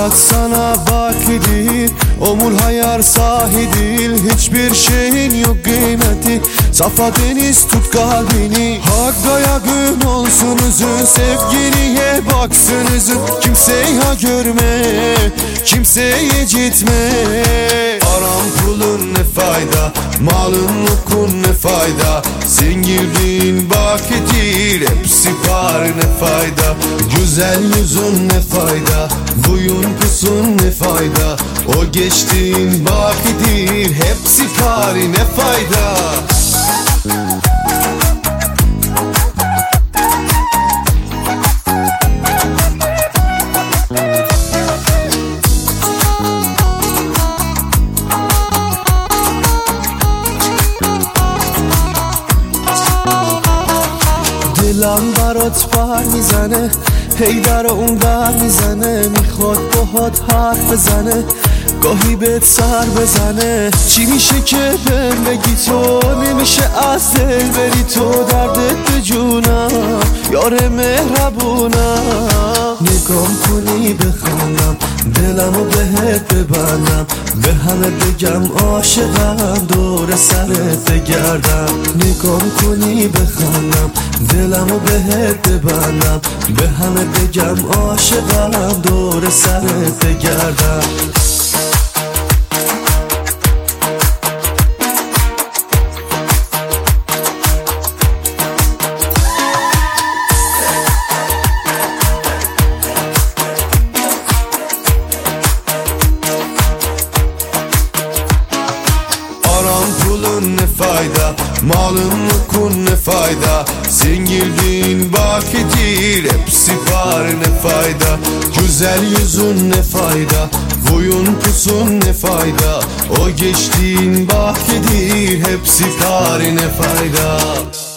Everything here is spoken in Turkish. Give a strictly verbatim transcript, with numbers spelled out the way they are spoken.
Hayat sana vakidir, ömür hayar sahidir. Hiçbir şeyin yok kıymeti, safa deniz tut kalbini. Hakka yakın olsun üzün, sevgiliye baksın üzün. Kimseye görme, kimseye gitme. Aram pulun ne fayda, malın mülkün ne fayda. Zengin vakidir, hepsi var ne fayda. Güzel yüzün ne fayda, buyun pusun ne fayda. O geçtiğin vakidir, hepsi var ne fayda. دلم برات پر میزنه، هی در اون در میزنه. میخواد باهات حرف بزنه، گاهی بهت سر بزنه. چی میشه که بهم بگی تو نمیشه از دل بری تو. دردت به جونم یار مهربونم. نگام کنی بخندم، دلمو بهت ببندم. به همه بگم عاشقم، دور سرت بگردم. نگام کنی بخندم، دلمو بهت ببندم. به همه بگم عاشقم، دور سرت بگردم. Pulun ne fayda, malın mülkün ne fayda. Zengin vakidir, hepsi var ne fayda. Güzel yüzün ne fayda, boyun pusun ne fayda. O geçtiğin vakidir, hepsi var ne fayda.